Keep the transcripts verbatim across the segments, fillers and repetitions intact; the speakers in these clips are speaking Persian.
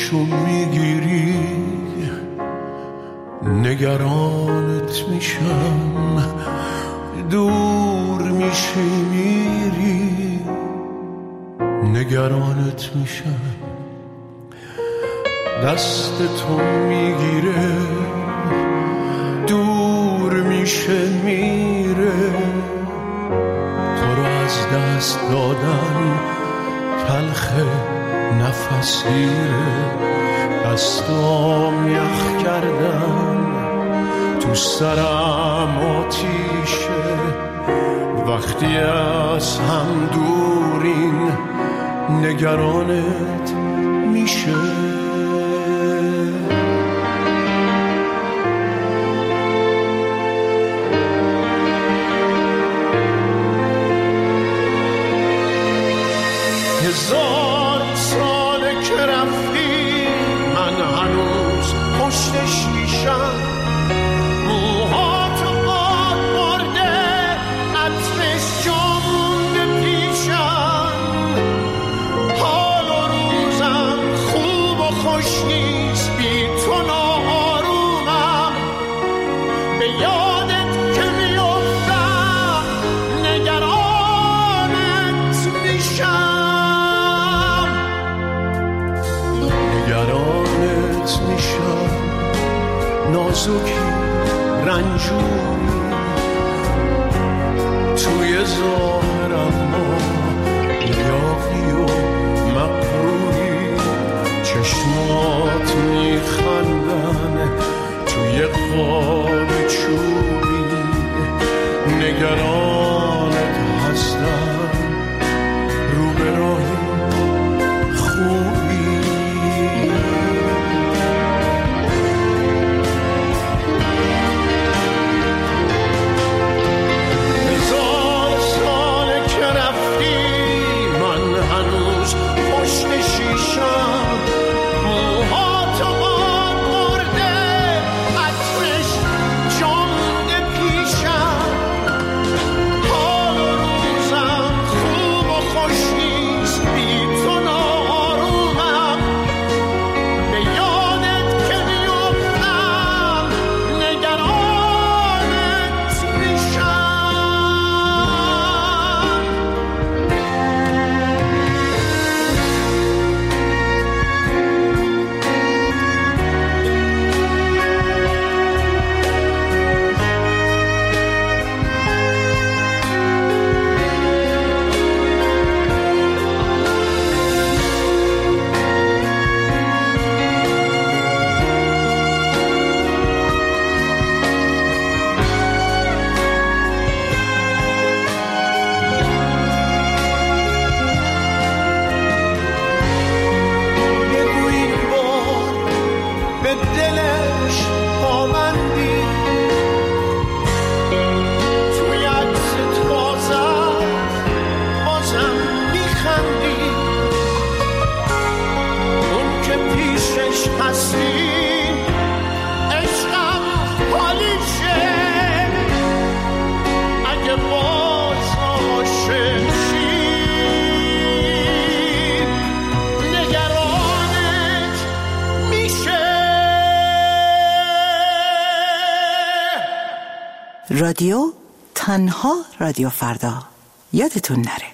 چشم میگیری نگرانت میشم، دور میشی میری نگرانت میشم. دست تو میگیره دور میشه میره، تو رو از دست دادن تلخه نفس گیره. دستام یخ کردن تو سرم آتیشه، وقتی از هم دورین نگرانت میشه. هزار ساله که رفتی من هنوز پشت شیشم، موهاتو باد برده عطرش جا مونده پیشم. حال و روزم خوب و خوش نیست بی تو ناآرومم، به یادت که میافتم نگرانت میشم. نگرانت میشم نازکی رنجوری، توی ظاهرم ما یاقی و مقروری. چشمات میخندن توی قاب چوبی، نگرانت هستم رو به راهی خوبی. رادیو تنها رادیو فردا، یادتون نره.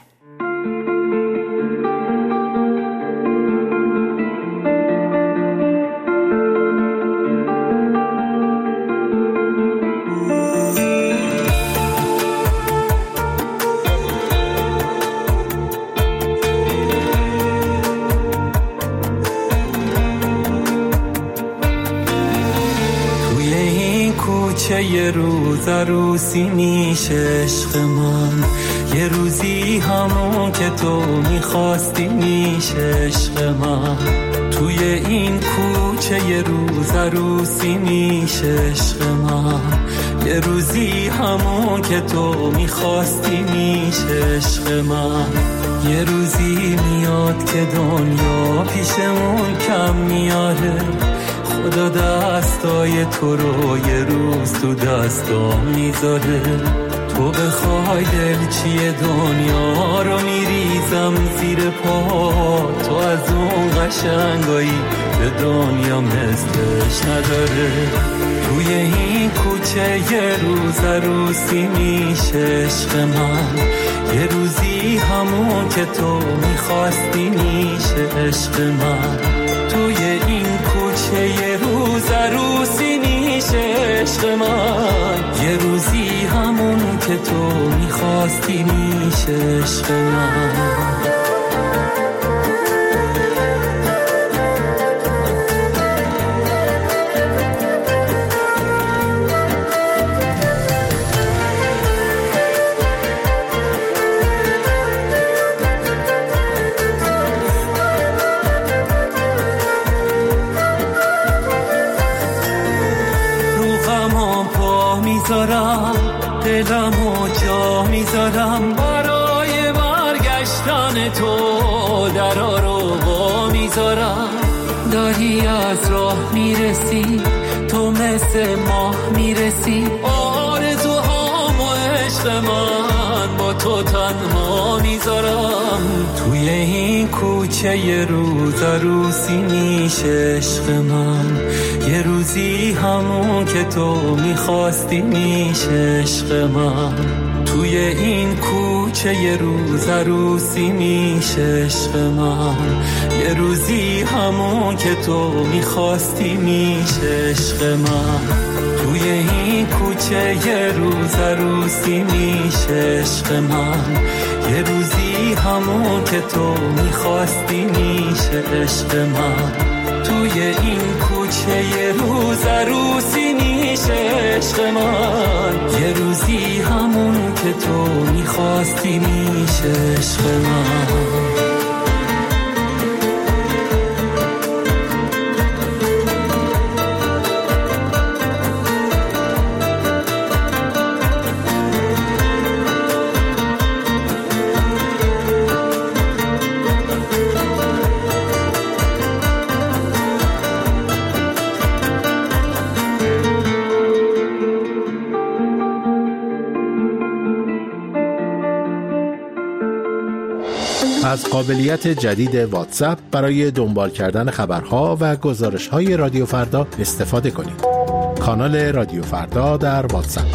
یه روز عروسی میشه عشق من، یه روزی همون که تو میخواستی میشه عشق من. توی این کوچه یه روز عروسی میشه عشق من، یه روزی همون که تو میخواستی میشه عشق من. یه روزی میاد که دنیا پیشمون کم میاره، خدا دستای تو رو یه روز تو دستام میذاره. تو بخوای دلچی دنیا رو میریزم زیر پا. تو از اون قشنگایی به دنیا مثلش نداره. توی این کوچه یه روز عروسی میشه عشق من، یه روزی همون که تو میخواستی میشه عشق من. توی این کوچه یه روز عروسی میشه عشق من، یه روزی همون که تو میخواستی میشه عشق من. دلمو جا میذارم برای برگشتن تو، درا رو با میذارم. داری از راه میرسی تو مثل ماه میرسی، آرزوهامو عشق من با تو تنها میذارم. توی این کوچه یه روز عروسی میشه عشق من، یه روزی همون که تو میخواستی میشه عشق من. توی این کوچه یه روز عروسی میشه عشق من، یه روزی همون که تو میخواستی میشه عشق من. توی این کوچه یه روز عروسی میشه عشق من، یه روزی همون که تو میخواستی میشه عشق من. توی این کوچه یه روز عروسی میشه عشق من، یه روزی همون که تو میخواستی میشه عشق من. از قابلیت جدید واتساپ برای دنبال کردن خبرها و گزارش‌های رادیو فردا استفاده کنید. کانال رادیو فردا در واتساپ.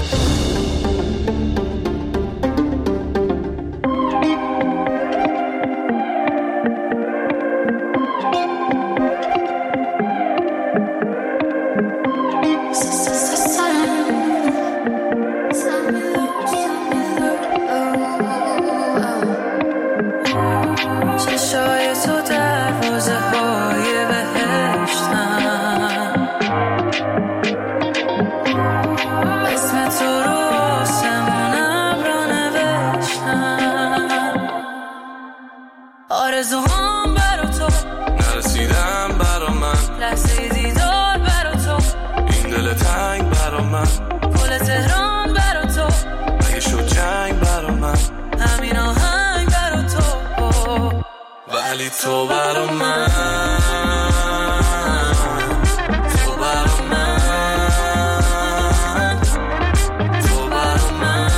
آرزوهام برا تو نرسیدم برا من، لحظه دیدار برا تو، این دل تنگ برا من، پل تهران برا تو، اگه شد جنگ برا من، همین آهنگ برا تو، ولی تو برا من، تو برا من، تو برا من،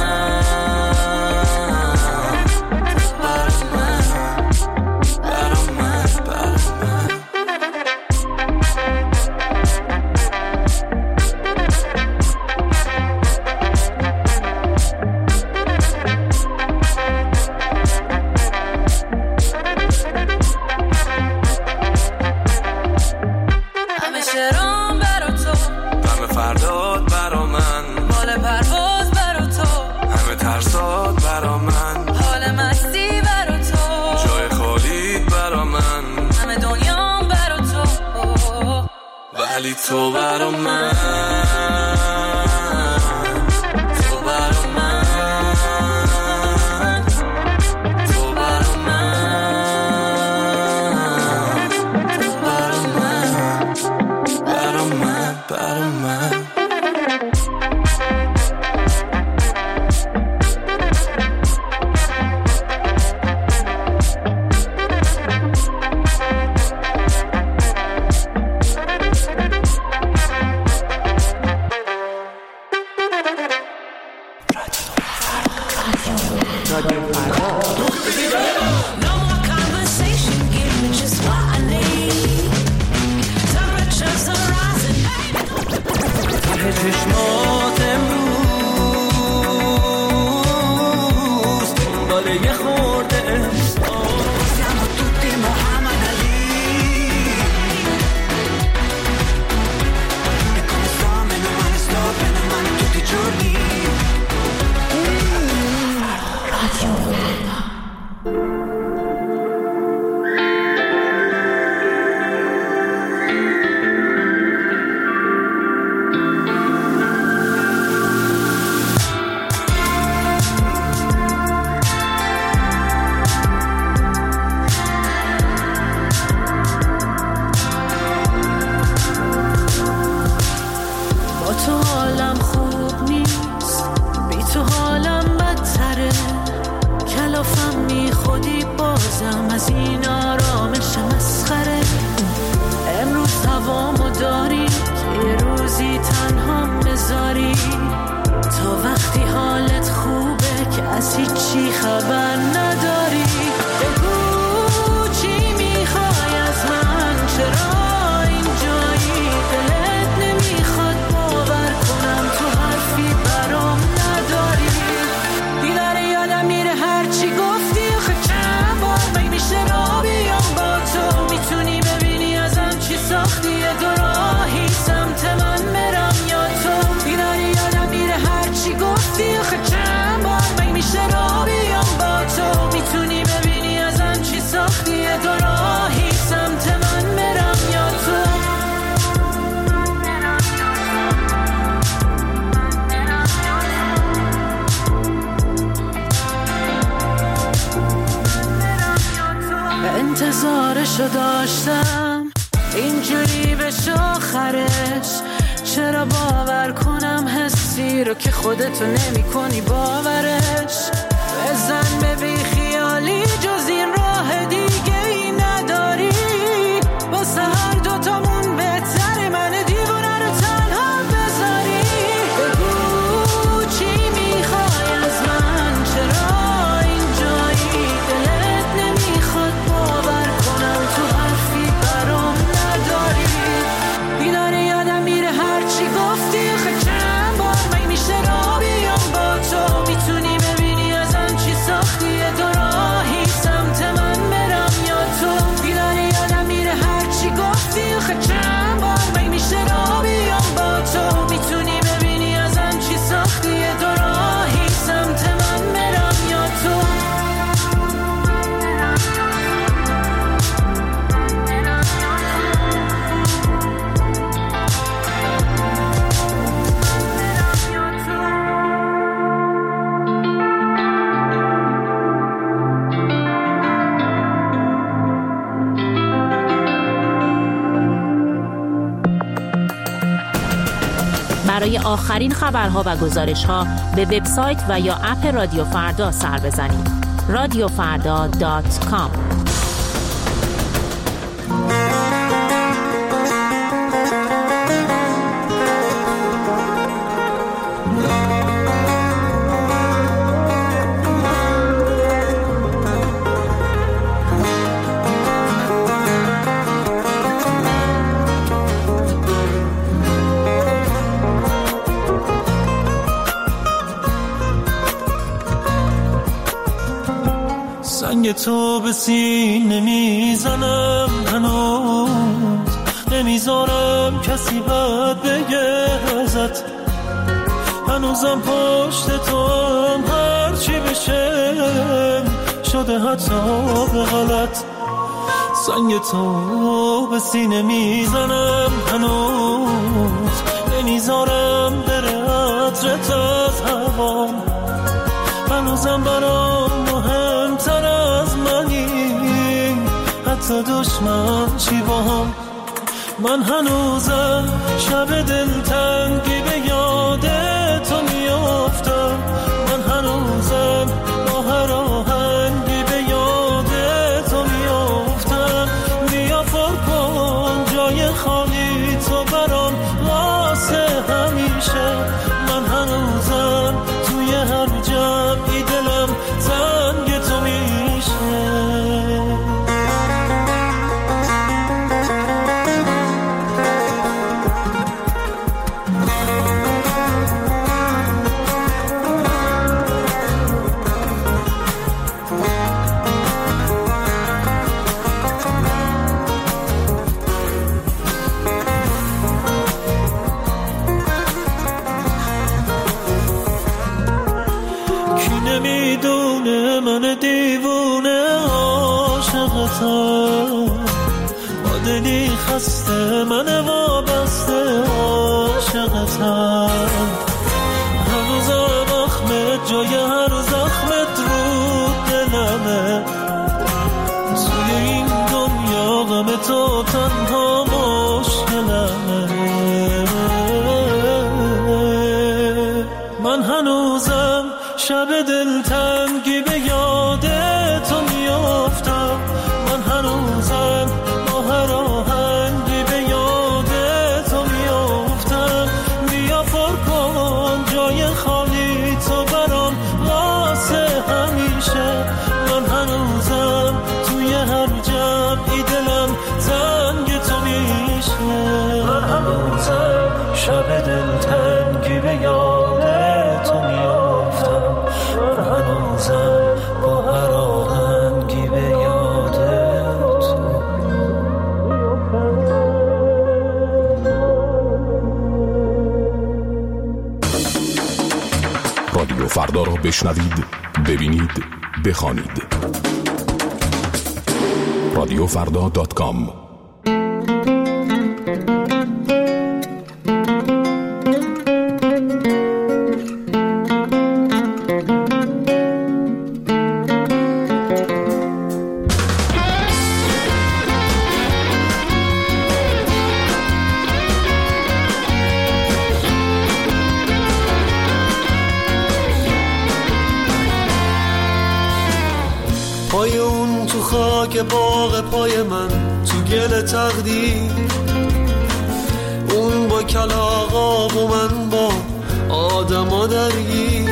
ولی تو برا من، تو برا من، تو برا من، تو برا من، برا من، برا من. رادیو فردا. ته چشمات امروز دنبال یه خورده احساس siamo tutti Muhammad Ali e come sto meno male sto bene male tutti i giorni Radio Verda. از این آرامش مسخره امروز هوامو داری که یه روزی تنها بذاری تا وقتی حالت خوبه که از هیچی خبر نداری بگو چی میخوای از من چرا اینجایی دلت نمیخواد باور کنم تو حرفی برام نداری دیداره یادم میره هرچی گفتی آخه را بیام با تو میتونی ببینی ازم چی ساختی یه دو راهی سمت من برم یا تو بیداری یادم میره هرچی گفتی آخه چند بار می میشه را بیام با تو میتونی ببینی ازم چی ساختی یه دو راهی سمت من برم یا تو انتظارشو داشتم اینجوری بشه آخرش چرا باور کنم حسی رو که خودتو نمی کنی باورش بزن به بی خیالی جز این راه دیگه ای نداری واسه هر دوتامون بهتره من دیوونه رو تنها بذاری بگو چی میخوای از من چرا اینجایی دلت نمیخواد باور کنم تو حرفی برام نداری بیداره یادم میره هرچی گفتی آخه چند بار می میشه را بیام با تو میتونی ببینی ازم چی ساختی یه دو راهی سمت من برم یا تو بیداره یادم میره هرچی گفتی آخه چند بار می میشه را بیام با تو میتونی ببینی ازم چی ساختی یه دو راهی سمت من برم یا تو برای آخرین خبرها و گزارش‌ها به وبسایت و یا اپ رادیو فردا سر بزنید. رادیو فردا دات کام سنگ تو به سینه میزنم هنوز نمیذارم کسی بد بگه ازت هنوزم پشت تو هم هرچی بشه شده حتی به غلط سنگ تو به سینه میزنم هنوز نمیذارم بره عطرت از هوام هنوزم برام مهمتر از منی حتی دشمن چی با هم من هنوزم شب دلتنگی به یاد تو میافتم من هنوزم با هر آهنگی به یاد تو میافتم بیا پر کن جای خالی تو برام واسه همیشه من هنوزم توی هر جمعی دلم میدونه من دیوونه عاشقتم، با دلی خسته من وابسته عاشقتم. هنوزم اخمت جای هر زخمت رو دلمه، توی این دنیا غم تو تنها مشکلمه. من هنوزم شب دلتنگی به یاد تو میافتم، من هنوزم با هر آهنگی به یاد تو میافتم. بیا پر کن جای خالی تو برام واسه همیشه، من هنوزم توی هر جمعی دلم تنگ تو میشه. من هنوزم شب دلتنگی به یاد تو میافتم، من هنوزم با هر آهنگی به یاد تو. رادیو فردا را بشنوید، ببینید، بخوانید. رادیو فردا دات کام. پای اون تو خاک باغ پای من تو گل تقدیر، اون با کلاغاب و من با آدما درگیر.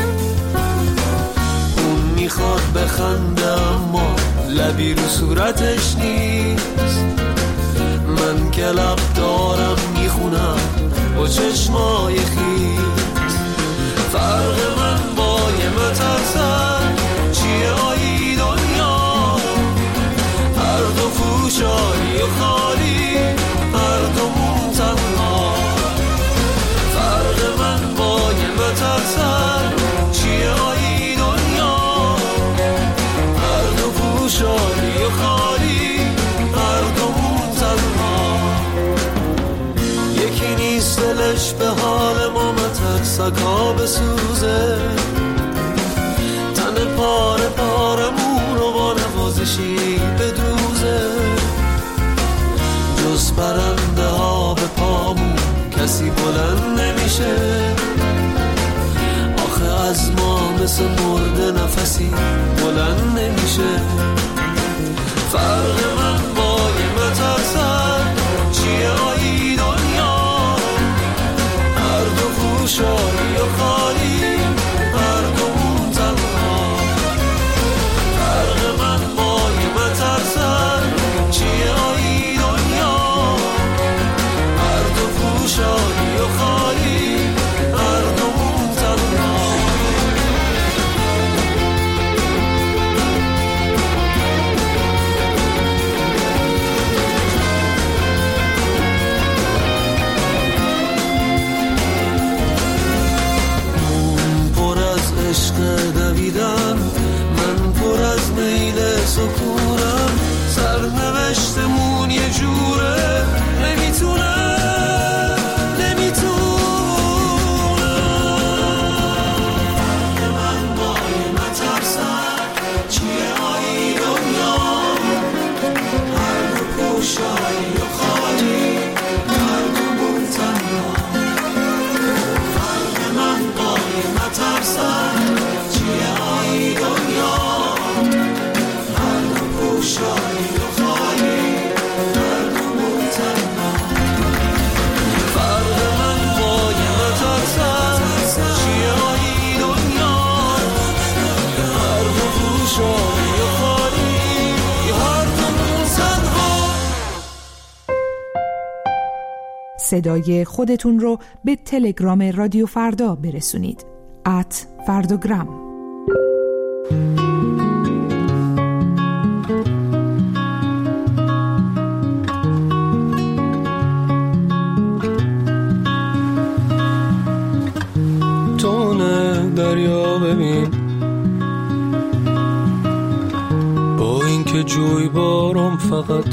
اون میخواد بخنده اما لبی رو صورتش نیست، من که لب دارم میخونم با چشمای خیز. فرق من با یه مترسن چیه آیی دنیا، هر دو فوشاری و خالی، هر دومون تنها. فرق من با یه مترسن چیه آیی دنیا، هر دو فوشاری و خالی، هر دومون تنها. یکی نیست دلش به حال ما مترسکا بسوزه، تن پاره پارمون رو با نوازشی بدوزه. جز پرنده ها به پامون کسی بلند نمیشه، آخه از ما مثل مرده نفسی بلند نمیشه. فرق من با یه مترسن چیه آیی دنیا، هر دو فوشاری و خالی، هر دومون تنها. فرق من با یه مترسن چیه آیی دنیا، هر دو فوشاری و خالی، هر دومون تنها. عشق دویدم، من پر از میل سکونم، سرنوشتمون یه جوره نمیتونم نمیتونم. من با یه مترسن چیه آیی دنیا، هر دو پوشایی و خالی، هر دومون تنها. فرق من با یه مترسن چیه آیی دنیا، هر دو پوشایی و خالی، هر دومون تنها. فرق من با یه مترسن چیه آیی دنیا، هر دو پوشایی و خالی، هر دومون تنها. صدای خودتون رو به تلگرام رادیو فردا برسونید. ات فردوگرام. تونه دریا ببین که جوی بارم فقط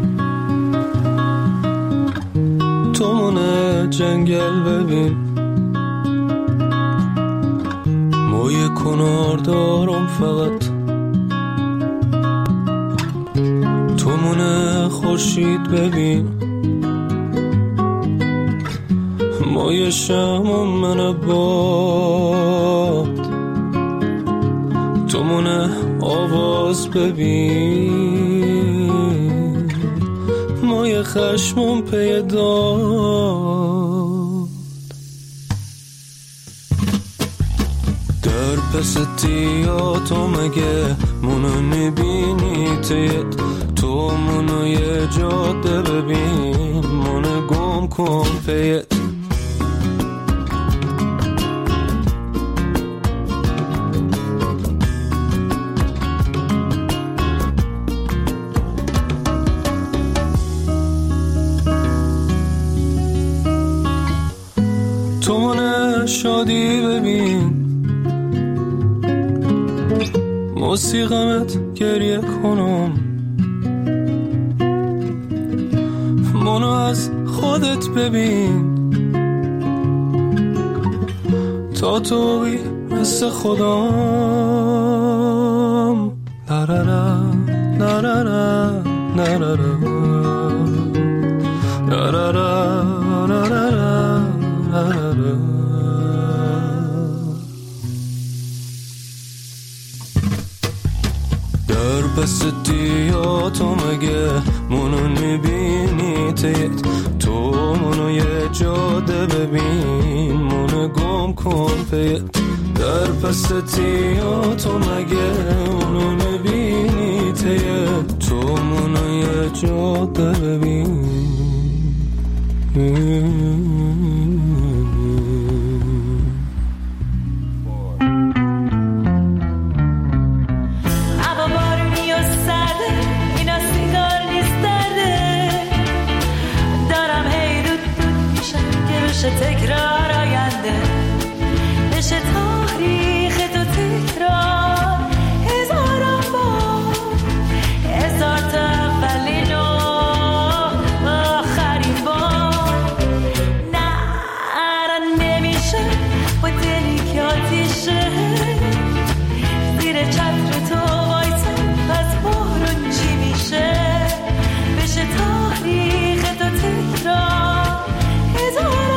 تو مونه جنگل ببین موی کنار دارم فقط تو مونه خورشید ببین موی شمم من باد تو مونه آواز ببین موی خشمم پیداد در پس تیاتو مگه منو میبینی تیت تو منو یه جاده ببین منو گم کن پیت تو منو شادی ببین موسیقمت گریه کنم منو از خودت ببین تا توی مثل خودم لارارا لارارا لارارا لارارا لارارا در بستیاتو مگه منو میبینی تیت تو منو یه جاده ببین منو گم کن پیت در پستیاتو مگه منو میبینی تیت تو منو یه جاده ببین تکرار آینده بشه تاریخ تو تکرار هزاران بار هزار تا اولین و آخرین بار نه نمیشه با دلی که آتیشه زیر چتر تو وایسا پس بارون چی میشه بشه تاریخ تو تکرار هزاران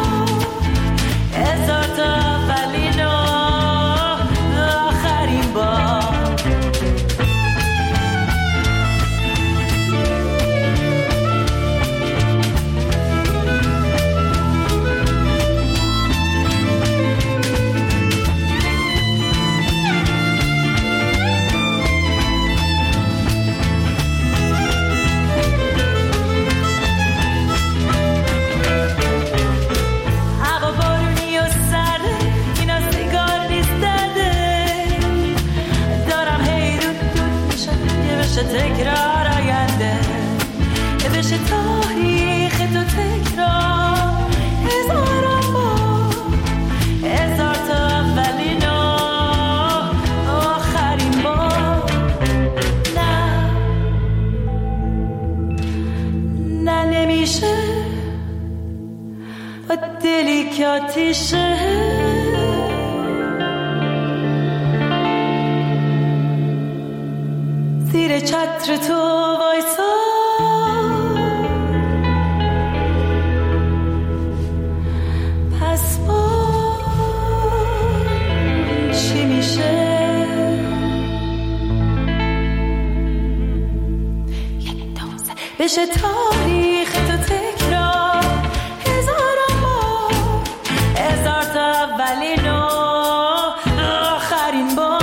تکرار آینده بشه تاریخ تو تکرار هزاران بار هزار تا اولین و آخرین بار نه نه نمیشه با دلی که آتیشه زیر چتر تو وایسا پس با چی میشه بشه تاریخ تو تکرار هزاران بار هزار تا اولین و آخرین بار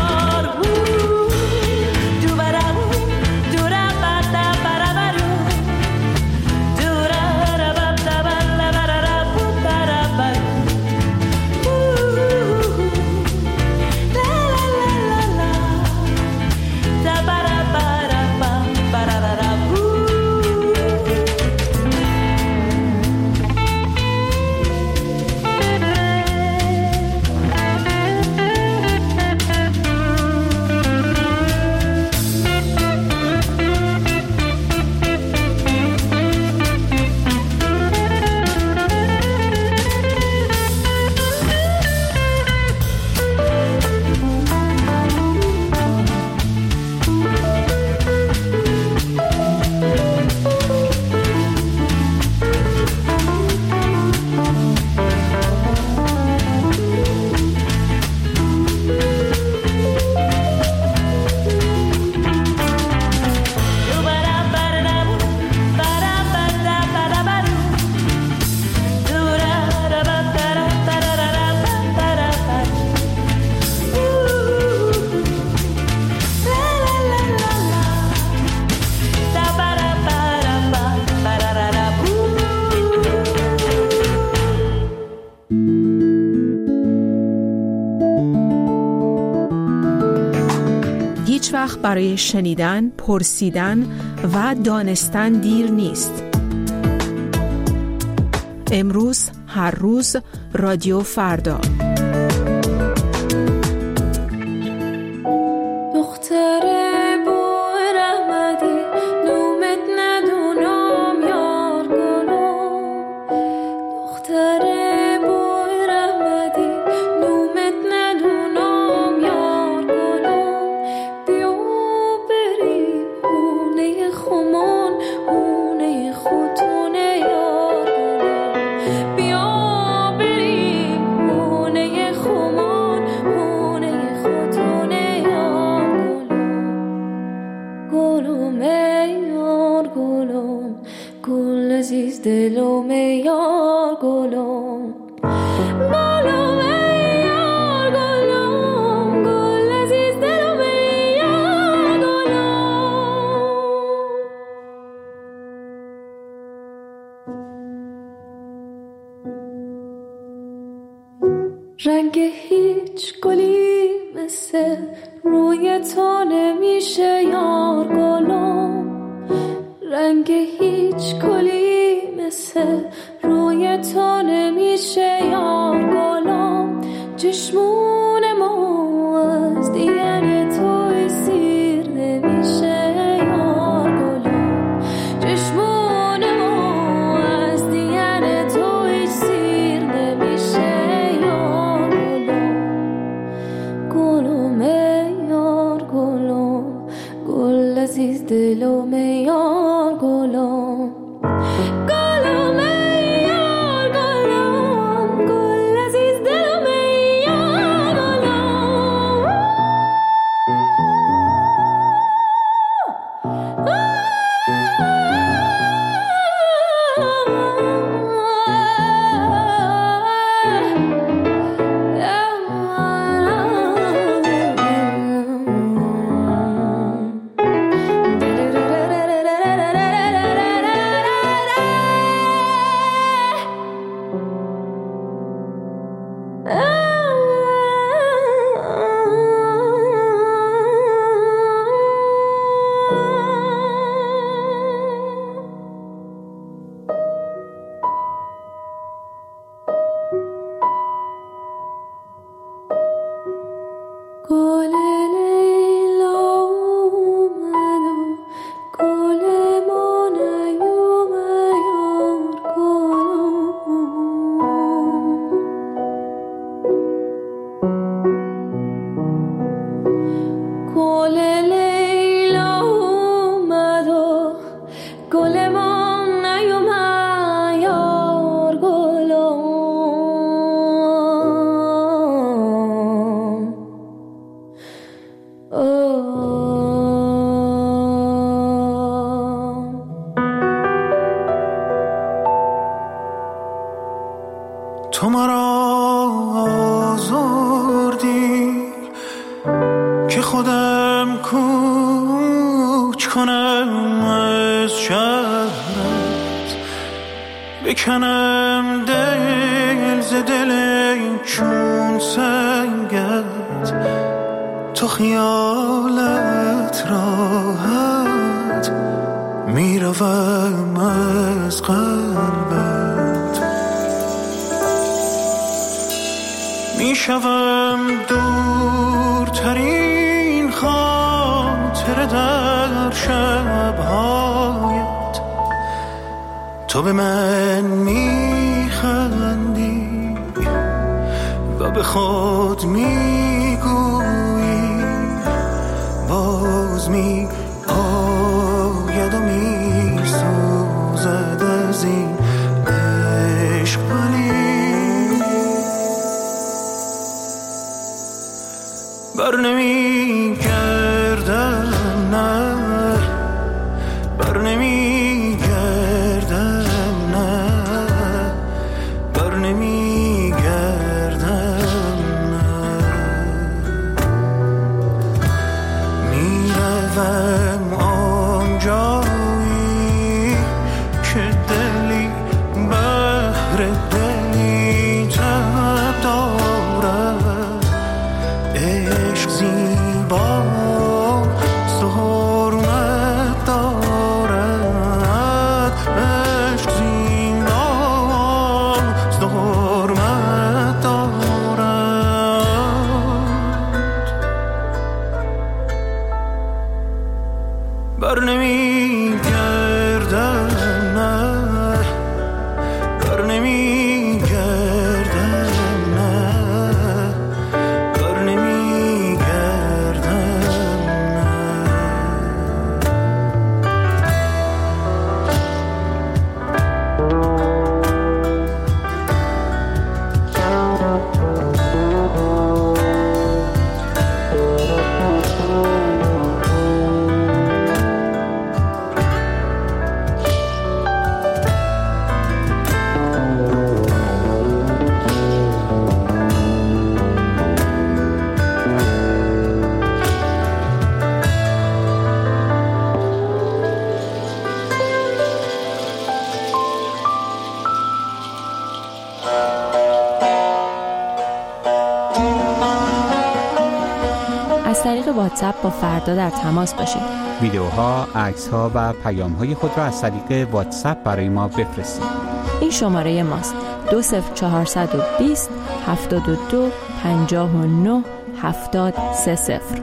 هیچ وقت برای شنیدن، پرسیدن و دانستن دیر نیست. امروز، هر روز، رادیو فردا. دلم یار گلم گلم یار گلم گل عزیز دلم یار گلم. رنگ هیچ گلی مثل روی تو نمیشه یار گلم. رنگ هیچ گلی مثل روی تو نمیشه یار گلم. چشمون ما از دیگر توی سیر نمیشه یار گلم. چشمون ما از دیگر توی سیر نمیشه یار گلم. گلم یار گلم گل عزیز دلم یار گلم. تو مرا آزردی که خودم کوچ کنم از شهرت، بکنم دل ز دل چون سنگت. تو خیالت راحت میروم از قلبت، میشوم دورترین خاطر در شبهایت. تو به من میخندی و به خود میگویی باز می آید و میسوزد از این عشق، ولی بر نمی گردم، نه بر نمی گردم، نه بر نمی گردم، نه میروم آنجایی که دلی بحر دلی تب دارد. عشق زیبا بر نمی گردم، نه بر نمی گردم، نه بر نمی گردم، از طریق واتساپ با فردا در تماس باشید. ویدیوها، عکس‌ها و پیام‌های خود را از طریق واتساپ برای ما بفرستید. این شماره ماست: دو صفر چهارصد و بیست هفتاد و دو پنجاه و نه هفتاد سه صفر.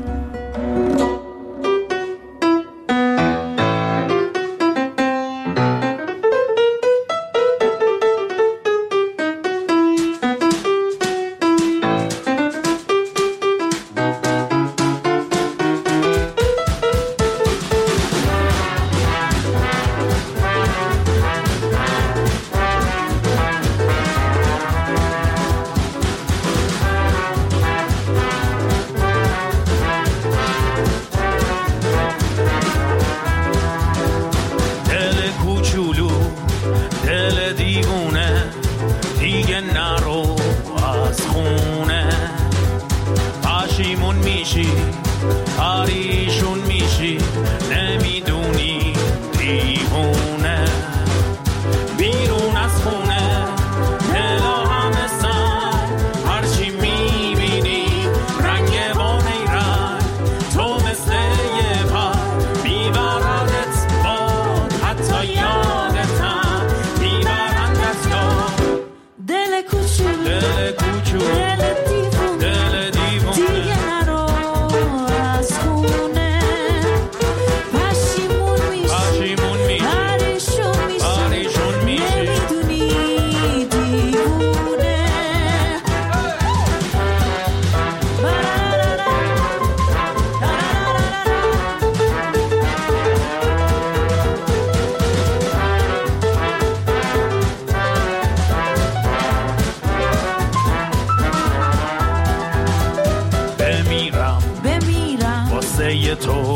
تو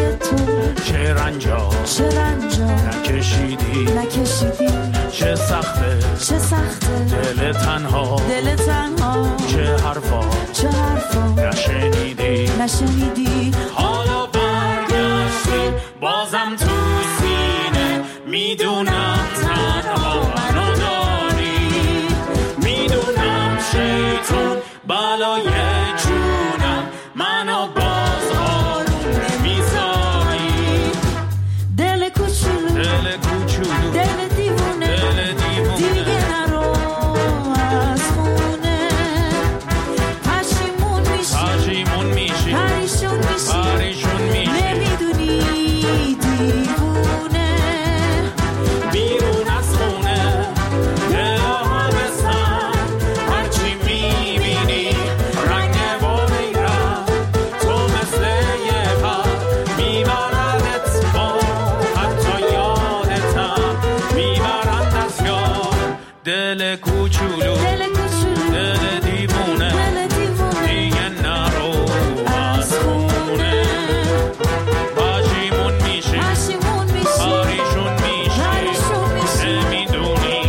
چه رنجا چه رنجا نکشیدی نکشیدی چه سخته چه سخته دل تنها دل تنها چه حرفا چه حرفا نشنیدی نشنیدی حالا برگشتی بازم تو سینه میدونم تنها منو داری میدونم شیطون بالای جونم منو باز آروم نمیذاری دل کوچولو دل کوچولو دل دیوونه دل دیوونه دیگه نرو از خونه پشیمون میشی پشیمون میشی پریشون میشی پریشون میشی نمیدونی دیوونه بیرون از خونه دل ها بسن هرچی میبینی رنگ باری را تو مثل یه پر میبردت با حتی یادتم میبرند از یاد دل کوچولو دل کوچولو دل دیوونه دل دیوونه دیگه نرو از خونه پشیمون میشی پشیمون میشی پریشون میشی پریشون میشی نمیدونی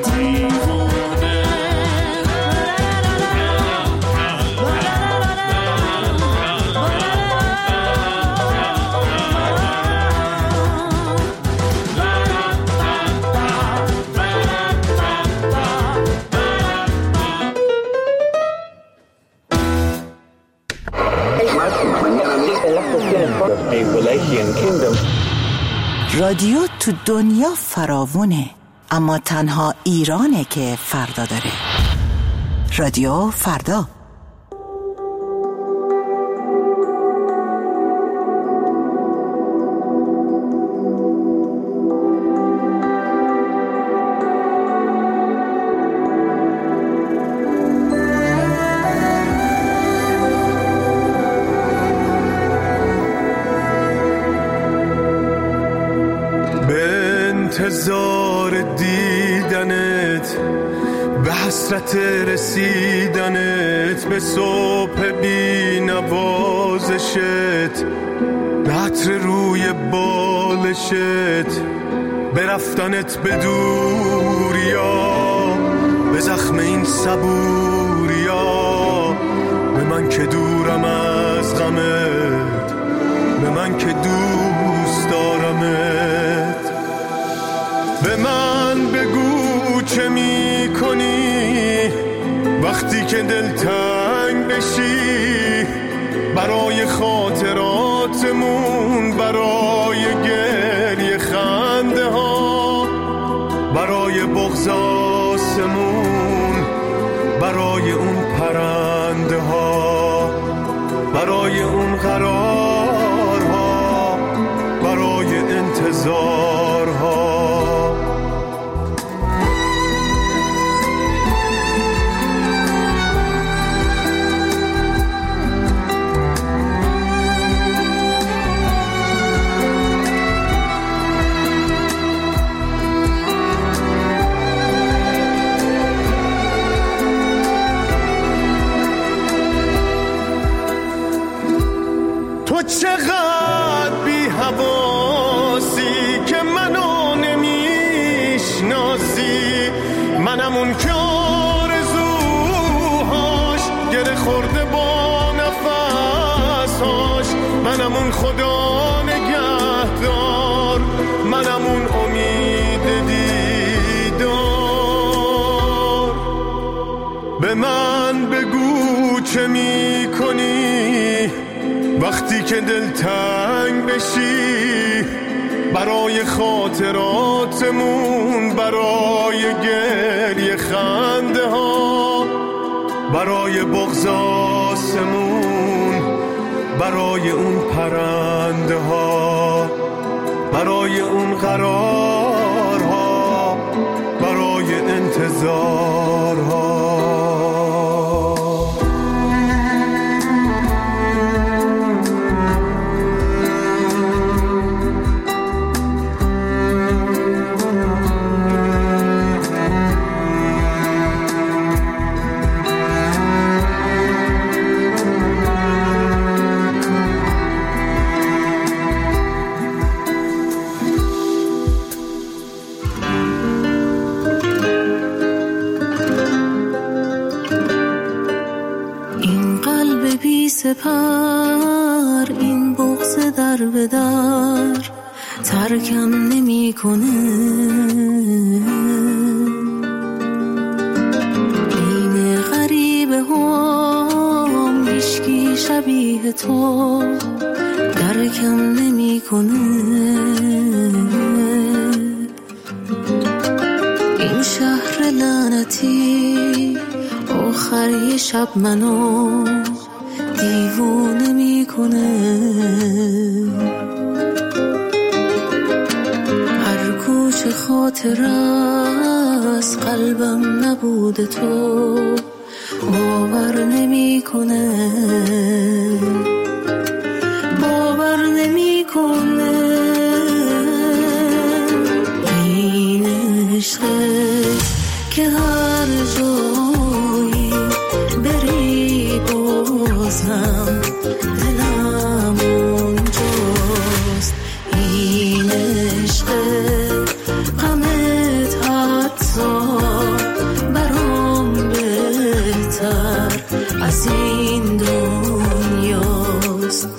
دیوونه رادیو تو دنیا فراوونه، اما تنها ایرانه که فردا داره. رادیو فردا. انتظار دیدنت، به حسرت رسیدنت، به صبح بی نوازشت، به عطر روی بالشت، به رفتنت به دوریا، به زخم این صبوریا، به من که دورم از غمت، به من که دوست دارمت. به من بگو چه می کنی وقتی که دلتنگ بشی، برای خاطراتمون، برای گریه خنده ها، برای بغض آسمون، برای اون پرنده ها، برای اون قرارها، برای انتظارها. تو چقدر بی حواسی که منو نمیشناسی، منم اون که آرزوهاش گره خورده با نفسهاش، منم اون خدا نگهدار، منم اون امید دیدار. به من بگو چه میکنی وقتی که دلتنگ بشی، برای خاطراتمون، برای گریه خنده ها، برای بغض آسمون، برای اون پرنده ها، برای اون قرارها، برای انتظارها. سپر این بغض در به در ترکم نمی کنه، این غریبه هم هیچکی شبیه تو درکم نمی کنه. این شهر لعنتی آخر یه شب منو دیوونه میکنه، هر کوچه خاطر از قلبم نبوده تو باور نمیکنه، باور نمیکنه. این عشقه که هر جایی بری بازم دلم اونجاست. این عشقه غمت حتی برام بهتر از این دنیاست.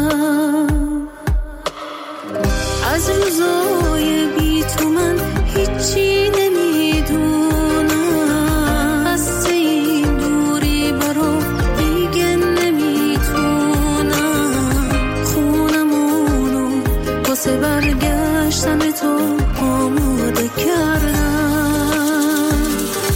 از روزای بی تو من هیچ چی نمیدونم، از این دوری برو دیگه نمیتونم. خونمونو واسه برگشتن تو آماده کردم.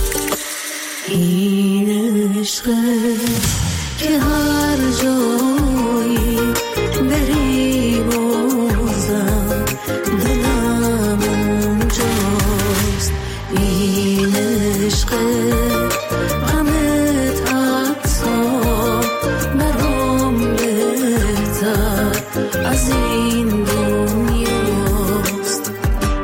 این عشقه که هر جایی بری بازم دلم اونجاست. این عشقه همه تقصا برام بهتر از این دنیاست.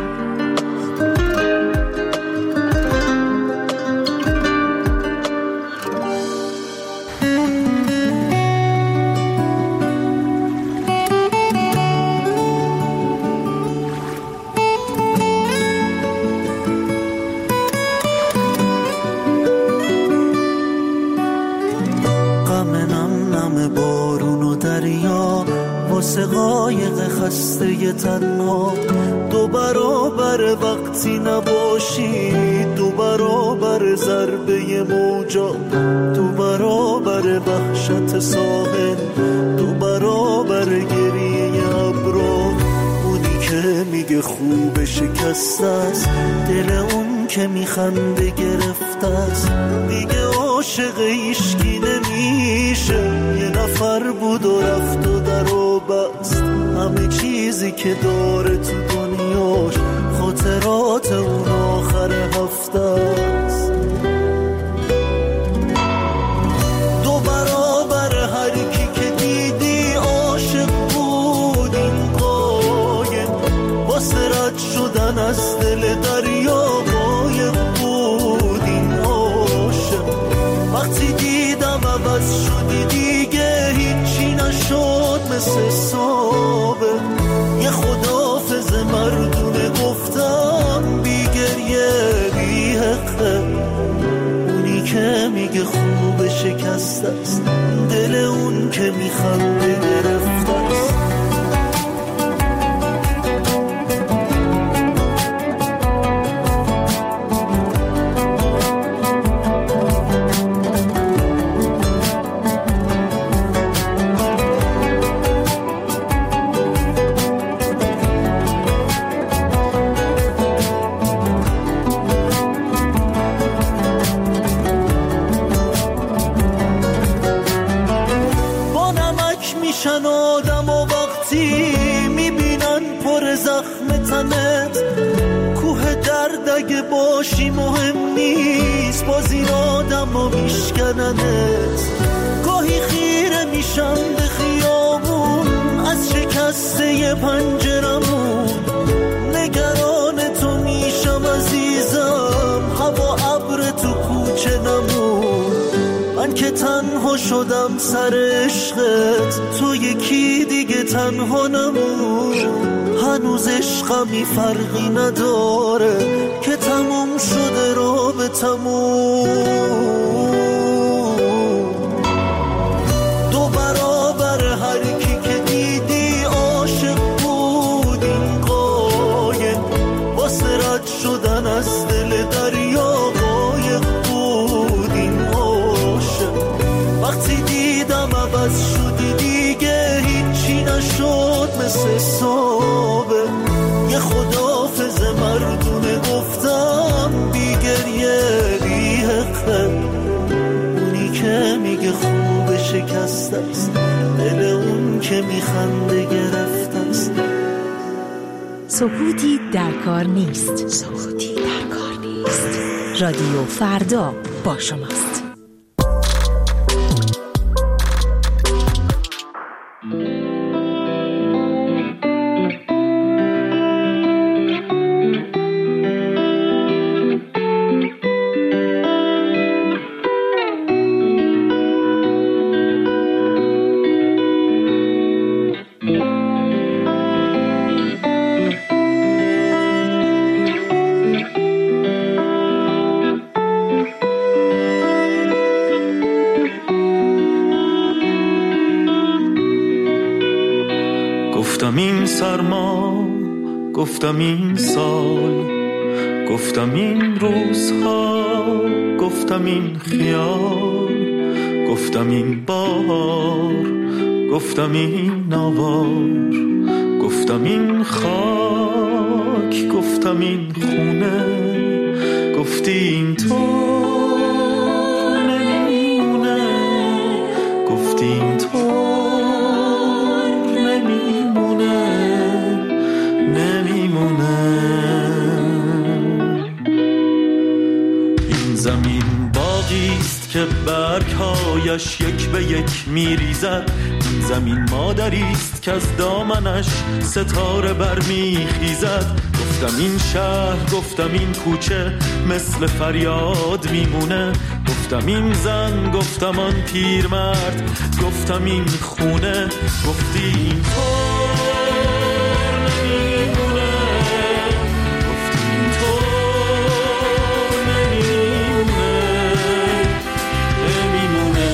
واسه قایق خسته تنها دو برابر وقتی نباشی، دو برابر ضربه موجا، دو برابر وحشت ساحل، دو برابر گریه ابرا. اونی که میگه خوب شکست است، دل اون که میخنده گرفته است. دیگه عاشق هیچکی نمیشه، یه نفر بود و رفت و در و بست. همه چیزی که داره تو دنیاش خاطرات اون آخر هفته است. دو برابر هر کی که دیدی عاشق بود این قایم، واسه رد شدن از دل دریا قایق بود این عاشق. وقتی دیدم عوض شدی دیگه هیچی نشد مثل سابق. یه خداحافظ مردونه گفتم بی گریه بی حقه. اونی که میگه خوب شکست است، دل اون که میخنده گرفته است. میشن آدم و وقتی میبینن پر زخم تنت. کوه درد اگه باشی مهم نیست، باز این آدم رو میشکننت. گاهی خیره میشم به خیابون از شکسته پنجرمون، نگران تو میشم عزیزم، هوا ابر تو کوچه نمون. من که تنها شدم سر عشقت، تو یکی دیگه تنها نمون. هنوز عشقمی فرقی نداره که تموم شده رابطمون. دو برابر هر کی که دیدی عاشق بود این قایم، واسه رد شدن از دل دریا قایق بود این عاشق. وقتی دیدم عوض شدی دیگه هیچی نشد مثل سابق. یه خداحافظ مردونه گفتم بی گریه بی حقه. اونی که میگه خوب شکست است، دل اون که میخنده گرفته است. سکوتی در کار نیست. سکوتی در کار نیست. رادیو فردا با شماست. گفتم این سرما، گفتم این سال، گفتم این روزها، گفتم این خیال، گفتم این بار، گفتم این نوار، گفتم این خاک، گفتم این خونه، گفتی این تو نمیمونه، گفتی این تو نمیمونه، نمیمونه. این زمین باغیست که برگهایش یک به یک میریزد، این زمین مادریست که از دامنش ستاره برمیخیزد. گفتم این شهر، گفتم این کوچه مثل فریاد میمونه، گفتم این زن، گفتم آن پیرمرد، گفتم این خونه، گفتی این طور نمیمونه، گفتی این طور نمیمونه، نمیمونه.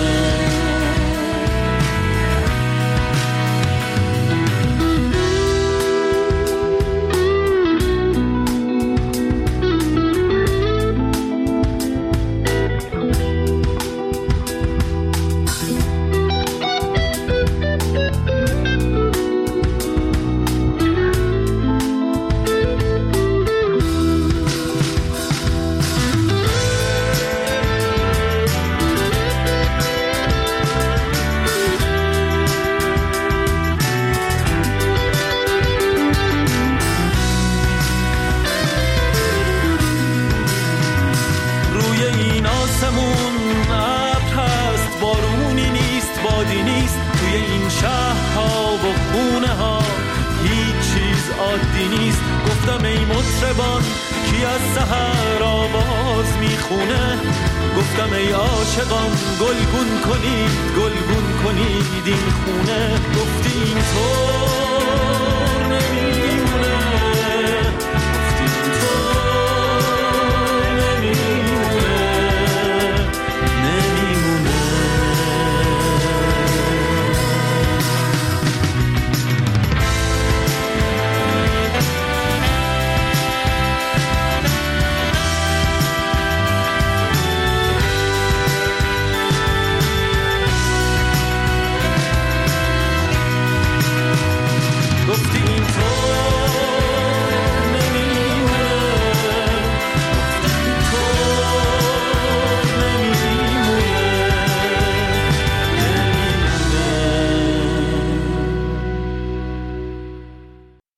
گفتم ای مطربان کی از سحر آواز میخونه، گفتم ای عاشقان گلگون کنید، گلگون کنید این خونه، گفتی این تو